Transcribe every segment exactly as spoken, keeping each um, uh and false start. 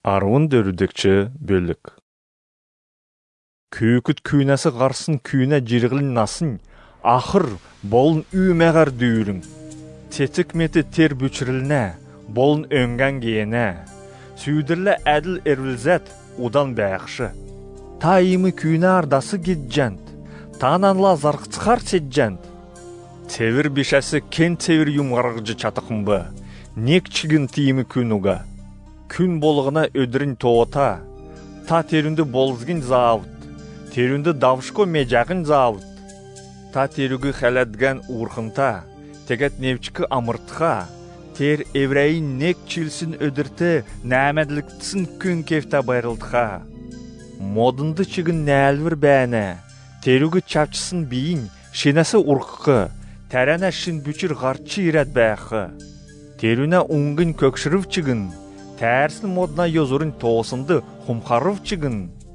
Арвын дөрүдекче бөлік. Күйікіт күйнәсі қарсын күйнә жирғілін насын, ақыр болын үймәғар дүйірін. Тетік меті тер бүчіріліне, болын өңген кейіне. Сүйдірлі әділ әрвілзәт удан бәяқшы. Тайымы күйнә ардасы кетжәнд, тананла зарқытқар седжәнд. Тевір бешәсі кен тевір юмғарғыжы чатықымбы, нек чігін тиімі күнуға. Күн болығына өдірін тоғыта, та терінді болызгін зауыт, терінді давшко мejағын зауыт. Та терігі хәләдген урхынта, тегет невчікі амыртқа, тер еврейін нек чилсін өдірті, нәмәділіктісін күн кефта байрылдыға. Модынды чігін нәлвір бәне, терігі чапчысын бейін, шенәсі урқықы, тәрәнә шын бүчір ғарчы ирәд бәқы. Теріне ұңғын көкшірів чігін, тәрсін модына йозурын тоғысынды хумхарыв чігін.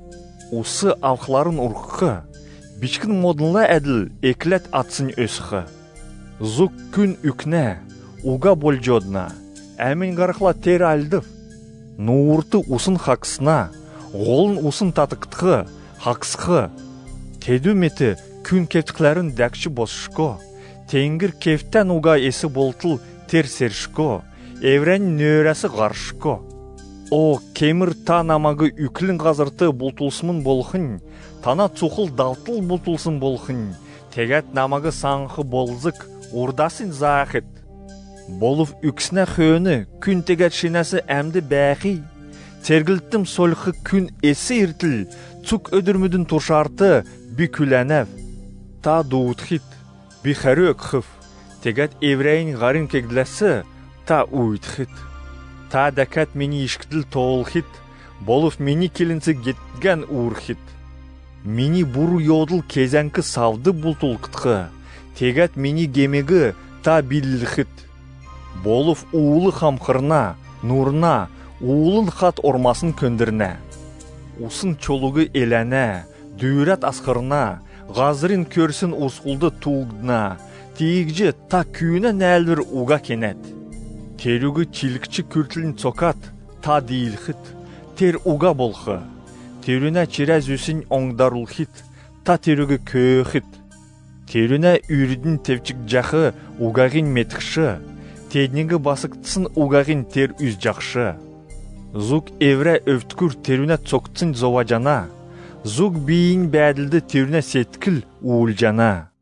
Усы алқыларын ұрқықы, бічкін модынла әділ екілет атсын өсіқы. Зук күн үкне, уға болжодына, әмін ғарықла тер алдыв. Нуырты усын хақсына, ғолын усын татықтығы, хақсықы. Теді меті күн кептіклерін дәкші босышко, теңгір кефтен уға есі болтыл тер сершко. Еврен нөрәсі ғаршко. О, кемір та намағы үкілін ғазырты бұлтылсымын болхын, тана цуқыл далтыл бұлтылсын болхын, тегет намағы саңқы болзық, урдасын зағыт. Болыв үксіне хөні, күн тегет шенәсі әмді бәқи, тергілттім солқы күн есі иртіл, цук өдірмүдің тұршарты бі күләнәв. Та дуутхит, бі қәрі өкхіф, тегет еврейін ғарын кегділәсі, та уйтхит. Та дәкәт мені ишкіділ тоғылхит, болыв мені келінсі кетген уырхит. Мені бұру йодыл кезәнкі савды бұлтулқытқы, тегет мені гемегі та білілхит. Болыв уылы қамқырна, нұрна, уылын қат ормасын көндіріне. Усын чолуғы еләне, дүйрәт асқырна, ғазырын көрсін ұсқылды туғдына, тегже та күйіне нәлвір уға кенет. Терігі чилікчі күртілін цокат, та дейілхіт, тер уға болхы. Теріне черәз өсін оңдарулхит, та терігі көөхіт. Теріне үрдің тевчік жақы уғағын метікші, теднегі басықтысын уғағын тер үз жақшы. Зук евре өвткүр теріне цоқтсын зоважана, зук бейін бәділді теріне сеткіл уыл жана.